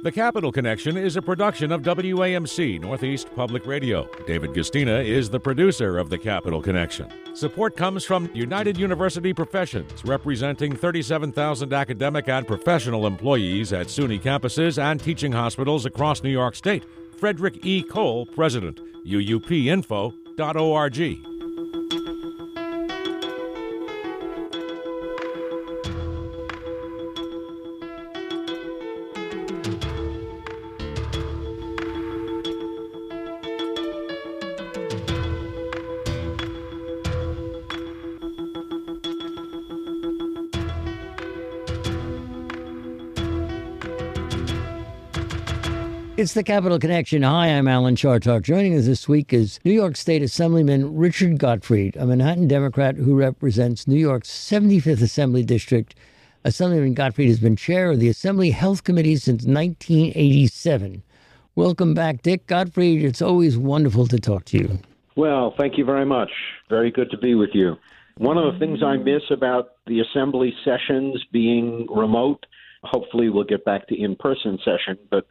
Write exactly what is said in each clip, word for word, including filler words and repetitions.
The Capital Connection is a production of W A M C Northeast Public Radio. David Gustina is the producer of The Capital Connection. Support comes from United University Professions, representing thirty-seven thousand academic and professional employees at SUNY campuses and teaching hospitals across New York State. Frederick E. Cole, President, U U P info dot org. It's the Capital Connection. Hi, I'm Alan Chartock. Joining us this week is New York State Assemblyman Richard Gottfried, a Manhattan Democrat who represents New York's seventy-fifth Assembly District. Assemblyman Gottfried has been chair of the Assembly Health Committee since nineteen eighty-seven. Welcome back, Dick Gottfried. It's always wonderful to talk to you. Well, thank you very much. Very good to be with you. One of the things I miss about the Assembly sessions being remote, hopefully we'll get back to in-person session, but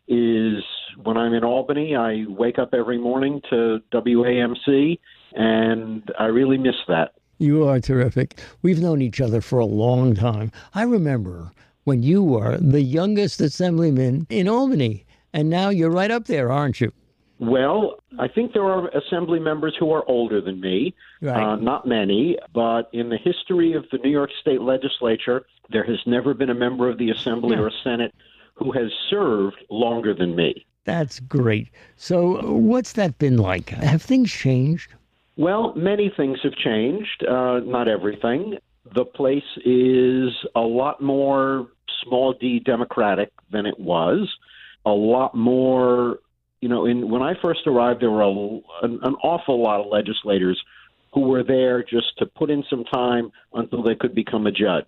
is when I'm in Albany, I wake up every morning to W A M C, and I really miss that. You are terrific. We've known each other for a long time. I remember when you were the youngest assemblyman in Albany, and now you're right up there, aren't you? Well, I think there are assembly members who are older than me, right. uh, not many, but in the history of the New York State Legislature, there has never been a member of the Assembly yeah. or Senate who has served longer than me. That's great. So what's that been like? Have things changed? Well, many things have changed, uh, not everything. The place is a lot more small d democratic than it was, a lot more, you know, in when I first arrived, there were a, an, an awful lot of legislators who were there just to put in some time until they could become a judge.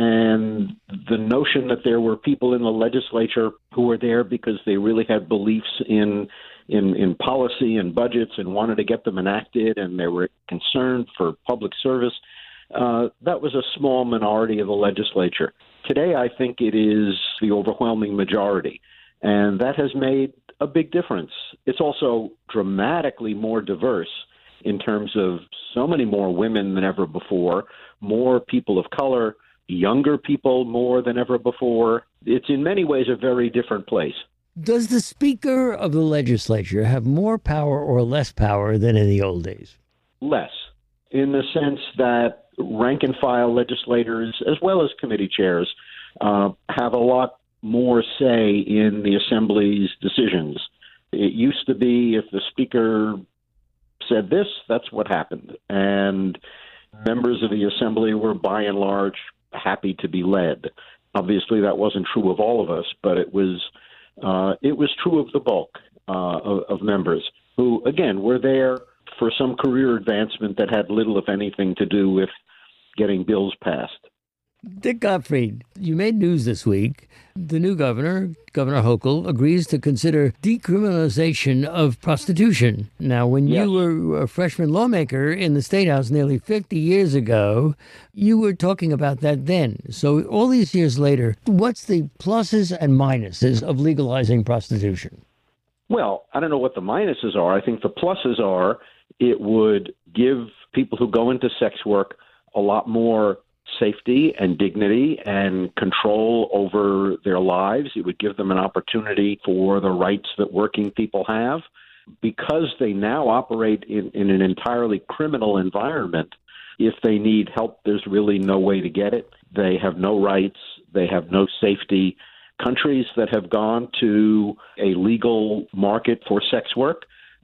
And the notion that there were people in the legislature who were there because they really had beliefs in, in in policy and budgets and wanted to get them enacted, and they were concerned for public service, uh, that was a small minority of the legislature. Today, I think it is the overwhelming majority, and that has made a big difference. It's also dramatically more diverse in terms of so many more women than ever before, more people of color, younger people more than ever before. It's in many ways a very different place. Does the Speaker of the legislature have more power or less power than in the old days? Less, in the sense that rank-and-file legislators, as well as committee chairs, uh, have a lot more say in the Assembly's decisions. It used to be if the Speaker said this, that's what happened. And members of the Assembly were, by and large, happy to be led. Obviously, that wasn't true of all of us, but it was uh, it was true of the bulk uh, of, of members who, again, were there for some career advancement that had little, if anything, to do with getting bills passed. Dick Gottfried, you made news this week. The new governor, Governor Hochul, agrees to consider decriminalization of prostitution. Now, when yes. you were a freshman lawmaker in the State House nearly fifty years ago, you were talking about that then. So all these years later, what's the pluses and minuses of legalizing prostitution? Well, I don't know what the minuses are. I think the pluses are it would give people who go into sex work a lot more safety and dignity and control over their lives. It would give them an opportunity for the rights that working people have. Because they now operate in, in an entirely criminal environment, if they need help, there's really no way to get it. They have no rights. They have no safety. Countries that have gone to a legal market for sex work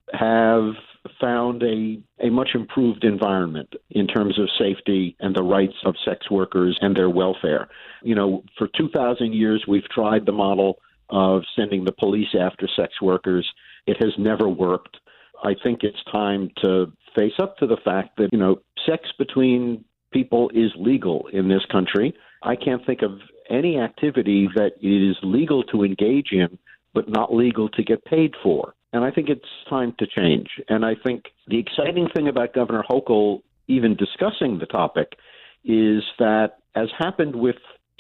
have found a, a much improved environment in terms of safety and the rights of sex workers and their welfare. You know, for two thousand years, we've tried the model of sending the police after sex workers. It has never worked. I think it's time to face up to the fact that, you know, sex between people is legal in this country. I can't think of any activity that is legal to engage in, but not legal to get paid for. And I think it's time to change. And I think the exciting thing about Governor Hochul even discussing the topic is that, as happened with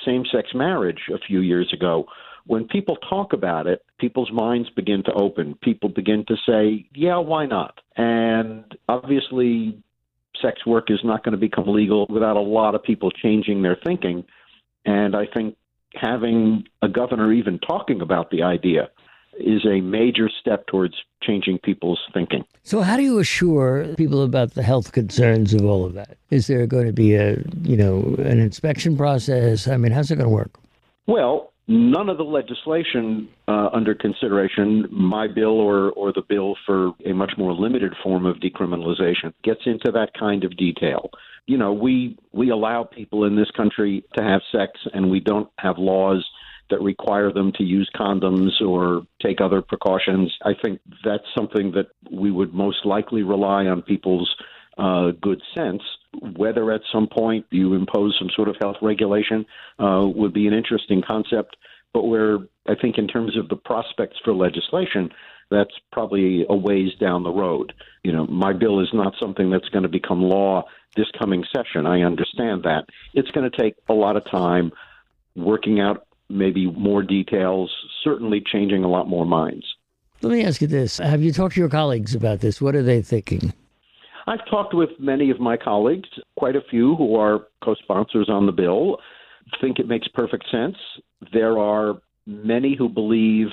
same-sex marriage a few years ago. When people talk about it, people's minds begin to open. People begin to say, yeah, why not? And obviously, sex work is not going to become legal without a lot of people changing their thinking. And I think having a governor even talking about the idea is a major step towards changing people's thinking. So how do you assure people about the health concerns of all of that? Is there going to be a, you know, an inspection process? I mean, how's it going to work? Well, none of the legislation uh, under consideration, my bill or, or the bill for a much more limited form of decriminalization, gets into that kind of detail. You know, we we allow people in this country to have sex, and we don't have laws that require them to use condoms or take other precautions. I think that's something that we would most likely rely on people's uh, good sense. Whether at some point you impose some sort of health regulation uh, would be an interesting concept, but where I think in terms of the prospects for legislation, that's probably a ways down the road. You know, my bill is not something that's going to become law this coming session. I understand that. It's going to take a lot of time working out maybe more details, certainly changing a lot more minds. Let me ask you this. Have you talked to your colleagues about this? What are they thinking? I've talked with many of my colleagues, quite a few who are co-sponsors on the bill, think it makes perfect sense. There are many who believe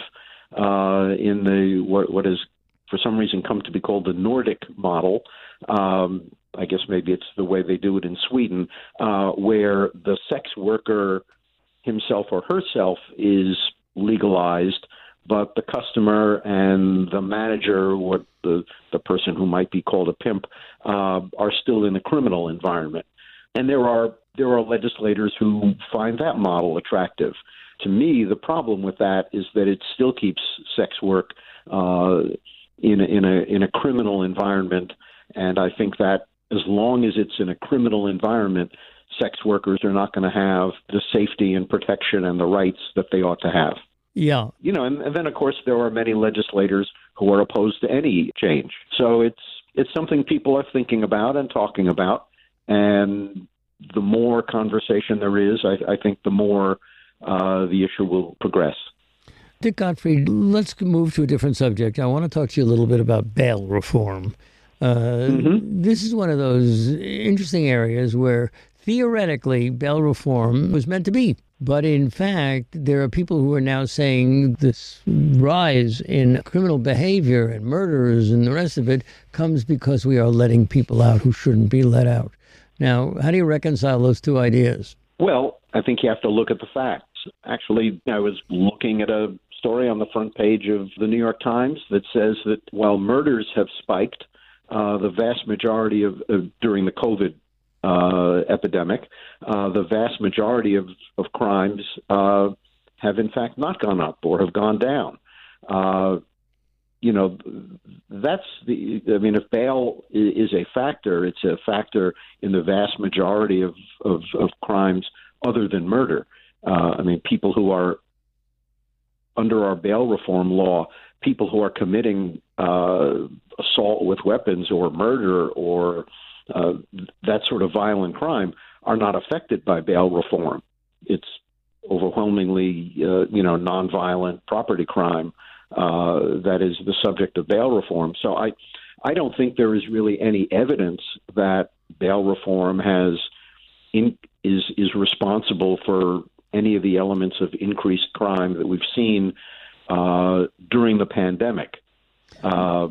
uh, in the what, what is for some reason come to be called the Nordic model. Um, I guess maybe it's the way they do it in Sweden, uh, where the sex worker himself or herself is legalized, but the customer and the manager, what the, the person who might be called a pimp, uh, are still in a criminal environment. And there are there are legislators who find that model attractive. To me, the problem with that is that it still keeps sex work uh, in a, in a in a criminal environment, and I think that as long as it's in a criminal environment, sex workers are not going to have the safety and protection and the rights that they ought to have. Yeah. You know, and, and then, of course, there are many legislators who are opposed to any change. So it's it's something people are thinking about and talking about. And the more conversation there is, I, I think the more uh, the issue will progress. Dick Gottfried, let's move to a different subject. I want to talk to you a little bit about bail reform. Uh, mm-hmm. This is one of those interesting areas where theoretically bail reform was meant to be. But in fact, there are people who are now saying this rise in criminal behavior and murders and the rest of it comes because we are letting people out who shouldn't be let out. Now, how do you reconcile those two ideas? Well, I think you have to look at the facts. Actually, I was looking at a story on the front page of the New York Times that says that while murders have spiked, uh, the vast majority of, of during the COVID uh, epidemic, uh, the vast majority of, of crimes uh, have in fact not gone up or have gone down. Uh, you know, that's the, I mean, if bail is a factor, it's a factor in the vast majority of, of, of crimes other than murder. Uh, I mean, people who are under our bail reform law, people who are committing uh, assault with weapons or murder or uh, that sort of violent crime are not affected by bail reform. It's overwhelmingly, uh, you know, nonviolent property crime uh, that is the subject of bail reform. So I, I don't think there is really any evidence that bail reform has in, is is responsible for any of the elements of increased crime that we've seen uh, during the pandemic. Uh,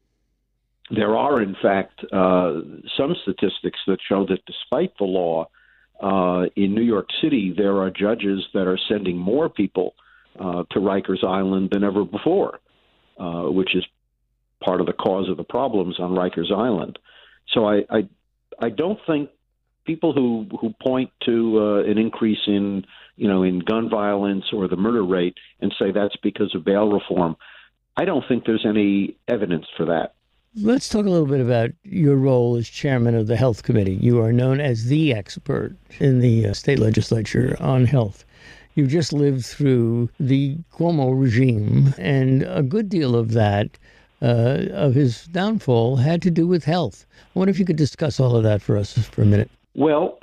there are, in fact, uh, some statistics that show that despite the law, uh, in New York City, there are judges that are sending more people uh, to Rikers Island than ever before, uh, which is part of the cause of the problems on Rikers Island. So I, I, I don't think people who, who point to uh, an increase in, you know, in gun violence or the murder rate and say that's because of bail reform, I don't think there's any evidence for that. Let's talk a little bit about your role as chairman of the Health Committee. You are known as the expert in the uh, state legislature on health. You've just lived through the Cuomo regime, and a good deal of that, uh, of his downfall, had to do with health. I wonder if you could discuss all of that for us for a minute. Well,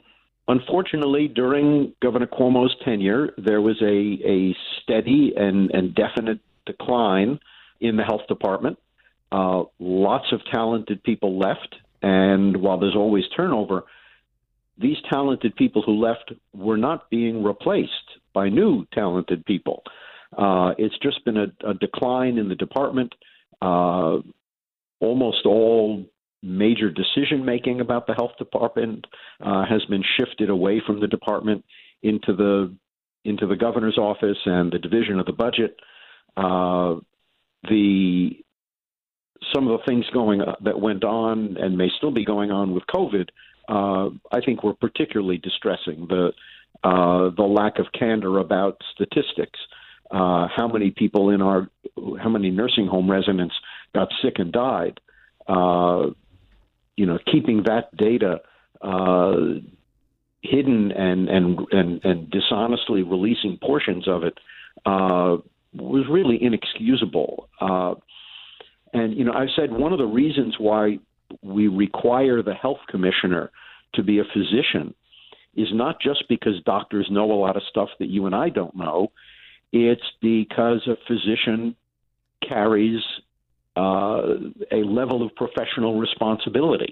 unfortunately, during Governor Cuomo's tenure, there was a, a steady and, and definite decline in the health department. Uh, lots of talented people left, and while there's always turnover, these talented people who left were not being replaced by new talented people. Uh, it's just been a, a decline in the department. Uh, almost all major decision-making about the health department uh, has been shifted away from the department into the into the governor's office and the division of the budget. Uh, the some of the things going uh, that went on and may still be going on with COVID, uh, I think, were particularly distressing. The uh, the lack of candor about statistics, uh, how many people in our, how many nursing home residents got sick and died. Uh, you know, keeping that data uh, hidden and, and and and dishonestly releasing portions of it uh, was really inexcusable. Uh, and, you know, I've said one of the reasons why we require the health commissioner to be a physician is not just because doctors know a lot of stuff that you and I don't know. It's because a physician carries uh, a level of professional responsibility.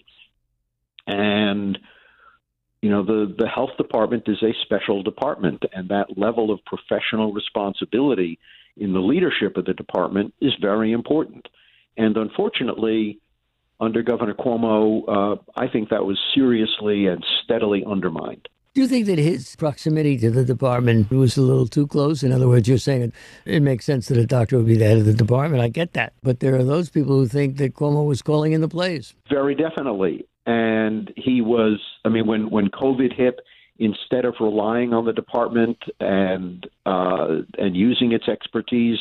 And, you know, the, the health department is a special department, and that level of professional responsibility in the leadership of the department is very important. And unfortunately, under Governor Cuomo, uh, I think that was seriously and steadily undermined. Do you think that his proximity to the department was a little too close? In other words, you're saying it, it makes sense that a doctor would be the head of the department. I get that. But there are those people who think that Cuomo was calling in the plays. Very definitely. And he was, I mean, when, when COVID hit, instead of relying on the department and uh, and using its expertise,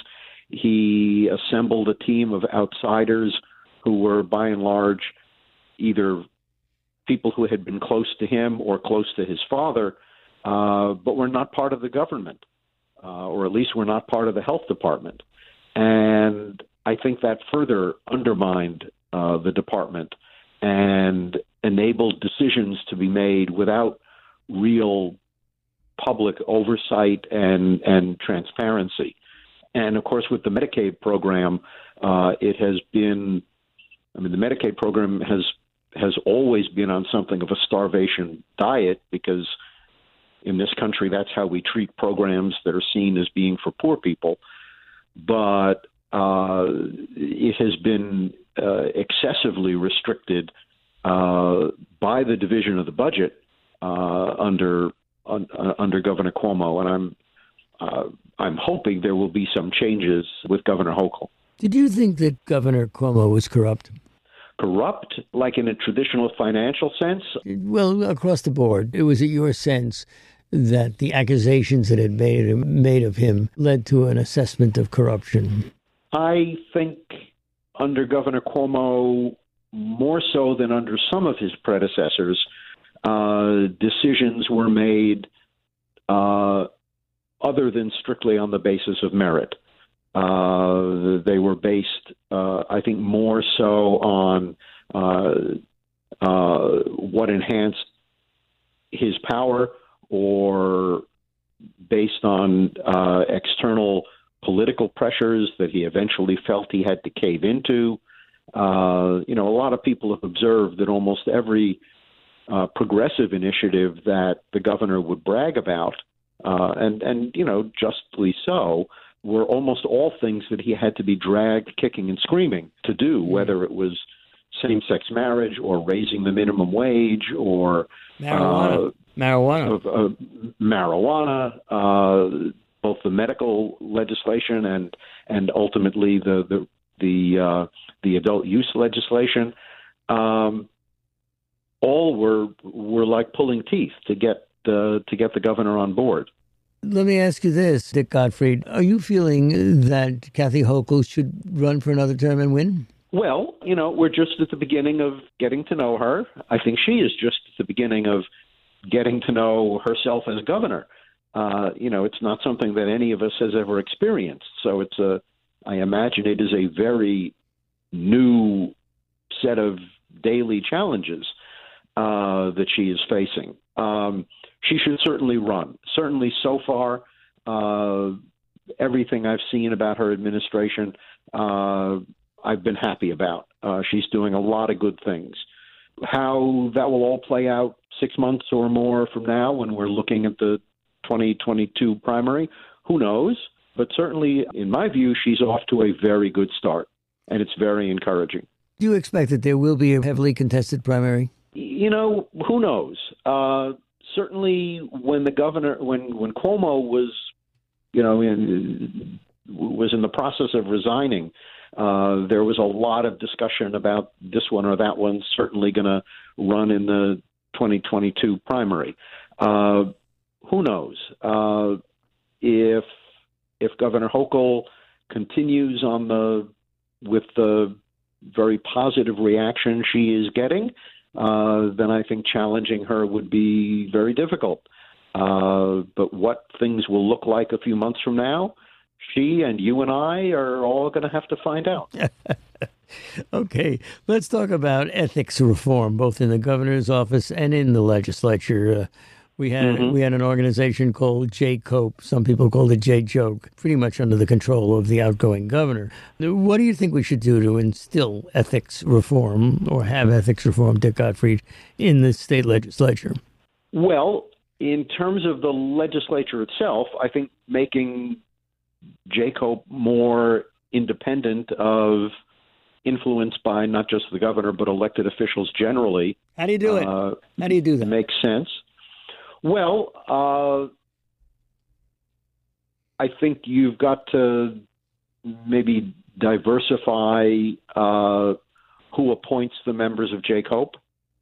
he assembled a team of outsiders who were, by and large, either people who had been close to him or close to his father, uh, but were not part of the government, uh, or at least were not part of the health department. And I think that further undermined uh, the department and enabled decisions to be made without real public oversight and, and transparency. And, of course, with the Medicaid program, uh, it has been, I mean, the Medicaid program has has always been on something of a starvation diet because in this country, that's how we treat programs that are seen as being for poor people. But uh, it has been uh, excessively restricted uh, by the division of the budget uh, under un, uh, under Governor Cuomo, and I'm uh, I'm hoping there will be some changes with Governor Hochul. Did you think that Governor Cuomo was corrupt? Corrupt, like in a traditional financial sense? Well, across the board. It was your sense that the accusations that had made made of him led to an assessment of corruption. I think under Governor Cuomo, more so than under some of his predecessors, uh, decisions were made uh, other than strictly on the basis of merit. Uh, they were based, uh, I think, more so on uh, uh, what enhanced his power or based on uh, external political pressures that he eventually felt he had to cave into. Uh, you know, a lot of people have observed that almost every uh, progressive initiative that the governor would brag about, uh, and, and, you know, justly so, were almost all things that he had to be dragged kicking and screaming to do, whether it was same-sex marriage or raising the minimum wage or marijuana, uh, marijuana, uh, marijuana, uh, both the medical legislation and and ultimately the the the, uh, the adult use legislation. Um, all were were like pulling teeth to get uh, to get the governor on board. Let me ask you this, Dick Gottfried. Are you feeling that Kathy Hochul should run for another term and win? Well, you know, we're just at the beginning of getting to know her. I think she is just at the beginning of getting to know herself as governor. Uh, you know, it's not something that any of us has ever experienced. So it's a, I imagine it is a very new set of daily challenges uh, that she is facing. um, she should certainly run. Certainly so far, uh, everything I've seen about her administration, uh, I've been happy about. Uh, she's doing a lot of good things. How that will all play out six months or more from now when we're looking at the twenty twenty-two primary, who knows? But certainly, in my view, she's off to a very good start, and it's very encouraging. Do you expect that there will be a heavily contested primary? You know, who knows? Uh, certainly, when the governor, when when Cuomo was, you know, in, was in the process of resigning, uh, there was a lot of discussion about this one or that one certainly going to run in the twenty twenty-two primary. Uh, who knows? Uh, if if Governor Hochul continues on the with the very positive reaction she is getting, uh, then I think challenging her would be very difficult. Uh, but what things will look like a few months from now, she and you and I are all going to have to find out. Okay, let's talk about ethics reform, both in the governor's office and in the legislature. Uh, we had mm-hmm. we had an organization called J COPE. Some people called it J Joke, pretty much under the control of the outgoing governor. What do you think we should do to instill ethics reform or have ethics reform, Dick Gottfried, in the state legislature? Well, in terms of the legislature itself, I think making J COPE more independent of influence by not just the governor, but elected officials generally. How do you do it? Uh, How do you do that? Makes sense. Well, uh, I think you've got to maybe diversify uh, who appoints the members of J COPE.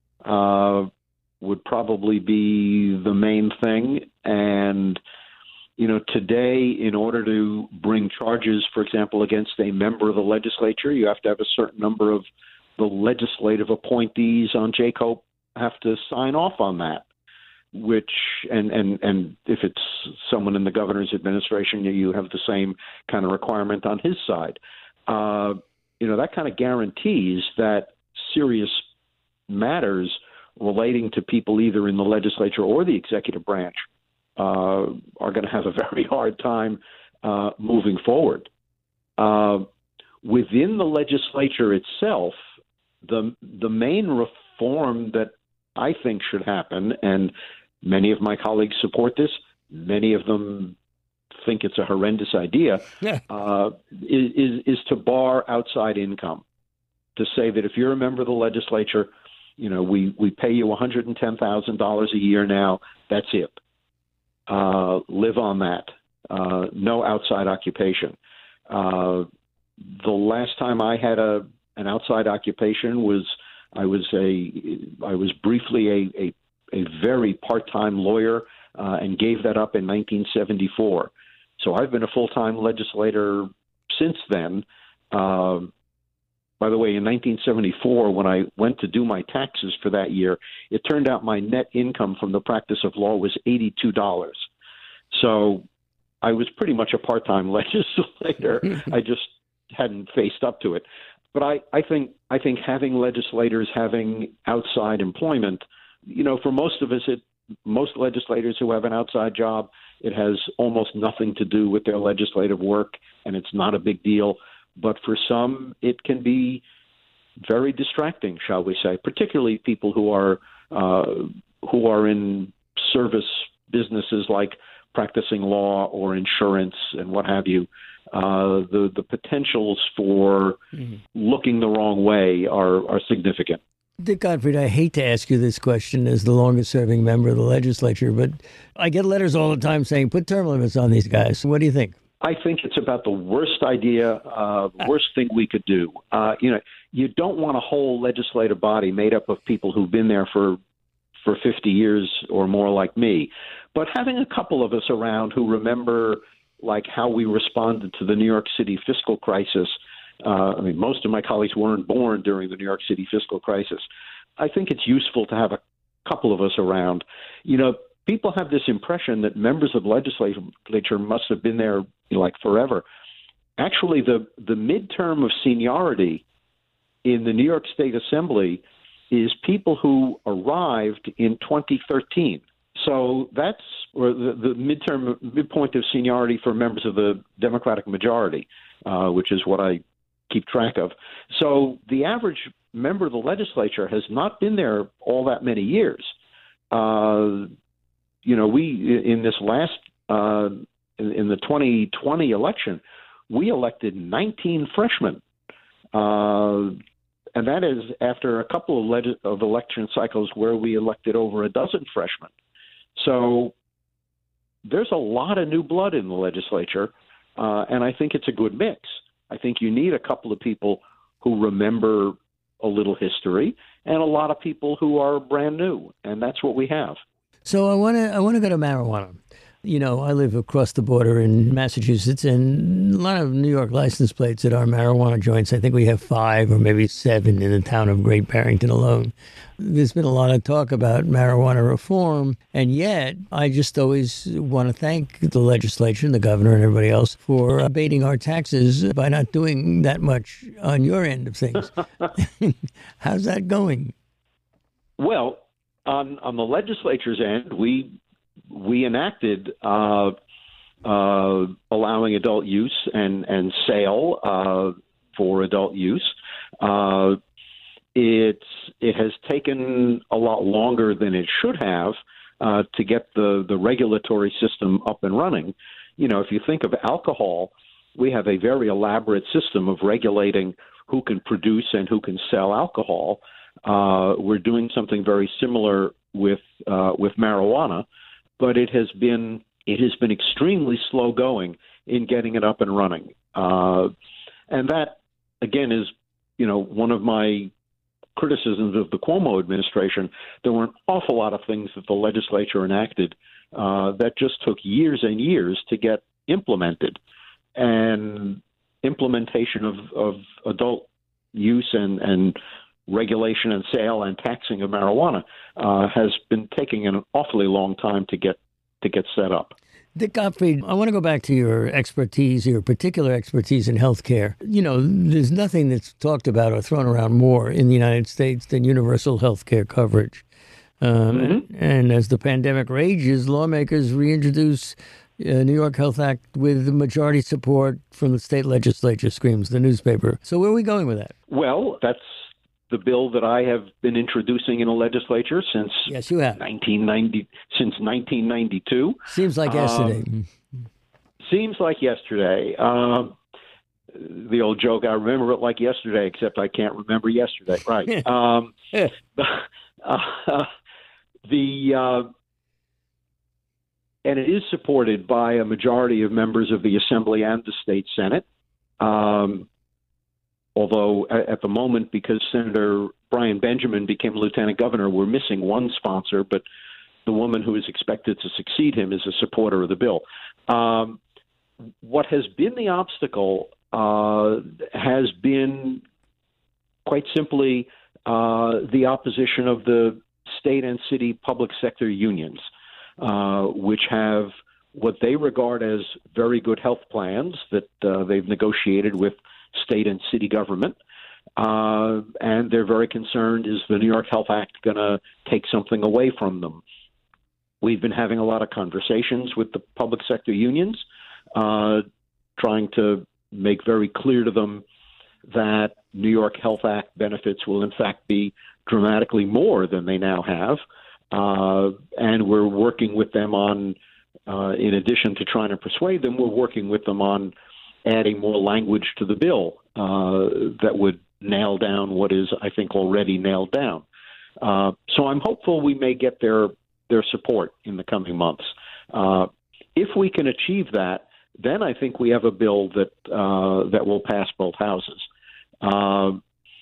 Uh, would probably be the main thing. And, you know, today, in order to bring charges, for example, against a member of the legislature, you have to have a certain number of the legislative appointees on J COPE have to sign off on that, which, and, and, and if it's someone in the governor's administration, you have the same kind of requirement on his side. Uh, you know, that kind of guarantees that serious matters relating to people either in the legislature or the executive branch uh, are going to have a very hard time uh, moving forward. Uh, within the legislature itself, the the main reform that I think should happen, and many of my colleagues support this, many of them think it's a horrendous idea, yeah. uh, is, is, is to bar outside income, to say that if you're a member of the legislature, you know, we, we pay you one hundred ten thousand dollars a year now. That's it. Uh, live on that. Uh, no outside occupation. Uh, the last time I had a an outside occupation was I was a I was briefly a a, a very part-time lawyer uh, and gave that up in nineteen seventy-four. So I've been a full-time legislator since then. Uh, By the way, in nineteen seventy-four, when I went to do my taxes for that year, it turned out my net income from the practice of law was eighty-two dollars. So I was pretty much a part-time legislator. I just hadn't faced up to it. But I, I think I think having legislators having outside employment, you know, for most of us, it most legislators who have an outside job, it has almost nothing to do with their legislative work, and it's not a big deal. But for some, it can be very distracting, shall we say, particularly people who are uh, who are in service businesses like practicing law or insurance and what have you. Uh, the the potentials for mm-hmm. looking the wrong way are, are significant. Dick Gottfried, I hate to ask you this question as the longest-serving member of the legislature, but I get letters all the time saying, put term limits on these guys. What do you think? I think it's about the worst idea, uh, worst thing we could do. Uh, you know, you don't want a whole legislative body made up of people who've been there for for fifty years or more like me. But having a couple of us around who remember, like, how we responded to the New York City fiscal crisis. Uh, I mean, most of my colleagues weren't born during the New York City fiscal crisis. I think it's useful to have a couple of us around. You know, people have this impression that members of the legislature must have been there, you know, like forever. Actually, the, the midterm of seniority in the New York State Assembly is people who arrived in twenty thirteen. So that's or the, the midterm midpoint of seniority for members of the Democratic majority, uh, which is what I keep track of. So the average member of the legislature has not been there all that many years. Uh, you know, we in this last uh, in, in the twenty twenty election, we elected nineteen freshmen, uh, and that is after a couple of, leg- of election cycles where we elected over a dozen freshmen. So there's a lot of new blood in the legislature, uh, and I think it's a good mix. I think you need a couple of people who remember a little history and a lot of people who are brand new, and that's what we have. So I want to I want to go to marijuana. You know, I live across the border in Massachusetts, and a lot of New York license plates that are marijuana joints. I think we have five or maybe seven in the town of Great Barrington alone. There's been a lot of talk about marijuana reform, and yet I just always want to thank the legislature and the governor and everybody else for abating our taxes by not doing that much on your end of things. How's that going? Well, on on the legislature's end, we we enacted uh, uh, allowing adult use and and sale uh, for adult use. Uh, it's it has taken a lot longer than it should have uh, to get the the regulatory system up and running. You know, if you think of alcohol, we have a very elaborate system of regulating who can produce and who can sell alcohol. Uh, we're doing something very similar with uh, with marijuana, but it has been it has been extremely slow going in getting it up and running. Uh, and that, again, is you know one of my criticisms of the Cuomo administration. There were an awful lot of things that the legislature enacted uh, that just took years and years to get implemented, and implementation of, of adult use and, and regulation and sale and taxing of marijuana uh, has been taking an awfully long time to get to get set up. Dick Gottfried, I want to go back to your expertise, your particular expertise in healthcare. You know, there's nothing that's talked about or thrown around more in the United States than universal healthcare coverage. Um, mm-hmm. and, and as the pandemic rages, lawmakers reintroduce uh, New York Health Act with majority support from the state legislature, screams the newspaper. So where are we going with that? Well, that's the bill that I have been introducing in the legislature since yes, you have. nineteen ninety since nineteen ninety-two. Seems like yesterday. Um, seems like yesterday. Um, the old joke, I remember it like yesterday, except I can't remember yesterday. Right. um, uh, the uh, and it is supported by a majority of members of the Assembly and the State Senate. Um, Although at the moment, because Senator Brian Benjamin became lieutenant governor, we're missing one sponsor, but the woman who is expected to succeed him is a supporter of the bill. Um, what has been the obstacle uh, has been, quite simply, uh, the opposition of the state and city public sector unions, uh, which have what they regard as very good health plans that uh, they've negotiated with state and city government, uh, and they're very concerned, is the New York Health Act going to take something away from them? We've been having a lot of conversations with the public sector unions, uh, trying to make very clear to them that New York Health Act benefits will in fact be dramatically more than they now have, uh, and we're working with them on, uh, in addition to trying to persuade them, we're working with them on adding more language to the bill uh, that would nail down what is, I think, already nailed down. Uh, so I'm hopeful we may get their their support in the coming months. Uh, if we can achieve that, then I think we have a bill that uh, that will pass both houses. Uh,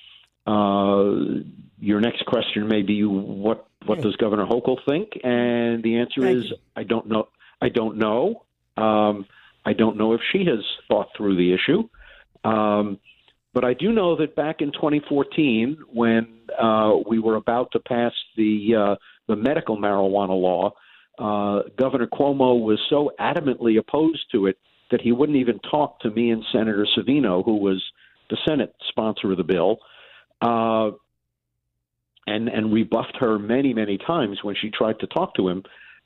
uh, your next question may be, what what does Governor Hochul think? And the answer Thank is, you. I don't know. I don't know. Um, I don't know if she has thought through the issue. Um, but I do know that back in twenty fourteen, when uh, we were about to pass the uh, the medical marijuana law, uh, Governor Cuomo was so adamantly opposed to it that he wouldn't even talk to me and Senator Savino, who was the Senate sponsor of the bill, uh, and, and rebuffed her many, many times when she tried to talk to him.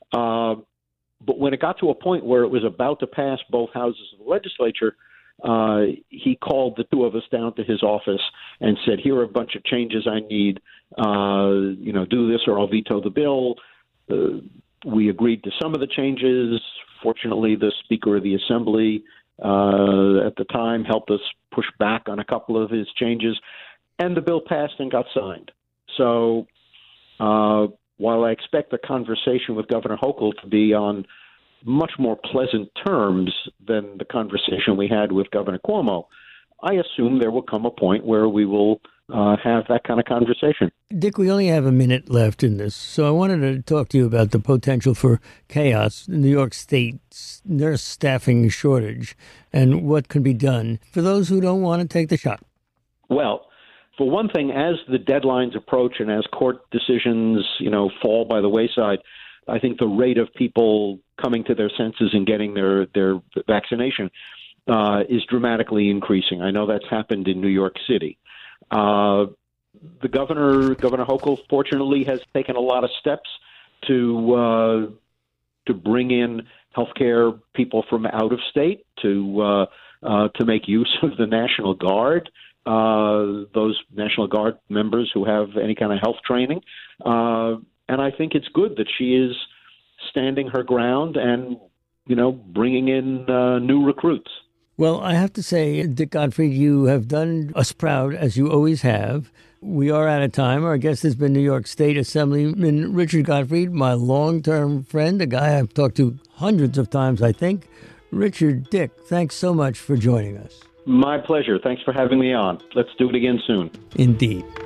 Uh, but when it got to a point where it was about to pass both houses of the legislature, uh, he called the two of us down to his office and said, here are a bunch of changes I need. Uh, you know, do this or I'll veto the bill. Uh, we agreed to some of the changes. Fortunately, the Speaker of the Assembly uh, at the time helped us push back on a couple of his changes, and the bill passed and got signed. So uh, while I expect the conversation with Governor Hochul to be on much more pleasant terms than the conversation we had with Governor Cuomo, I assume there will come a point where we will uh, have that kind of conversation. Dick, we only have a minute left in this, so I wanted to talk to you about the potential for chaos in New York State's nurse staffing shortage and what can be done for those who don't want to take the shot. Well, for one thing, as the deadlines approach and as court decisions, you know, fall by the wayside, I think the rate of people coming to their senses and getting their, their vaccination uh, is dramatically increasing. I know that's happened in New York City. Uh, the governor, Governor Hochul, fortunately, has taken a lot of steps to uh, to bring in healthcare people from out of state to uh, uh, to make use of the National Guard. Uh, those National Guard members who have any kind of health training. Uh, and I think it's good that she is standing her ground and, you know, bringing in uh, new recruits. Well, I have to say, Dick Gottfried, you have done us proud, as you always have. We are out of time. Our guest has been New York State Assemblyman Richard Gottfried, my long-term friend, a guy I've talked to hundreds of times, I think. Richard, Dick, thanks so much for joining us. My pleasure. Thanks for having me on. Let's do it again soon. Indeed.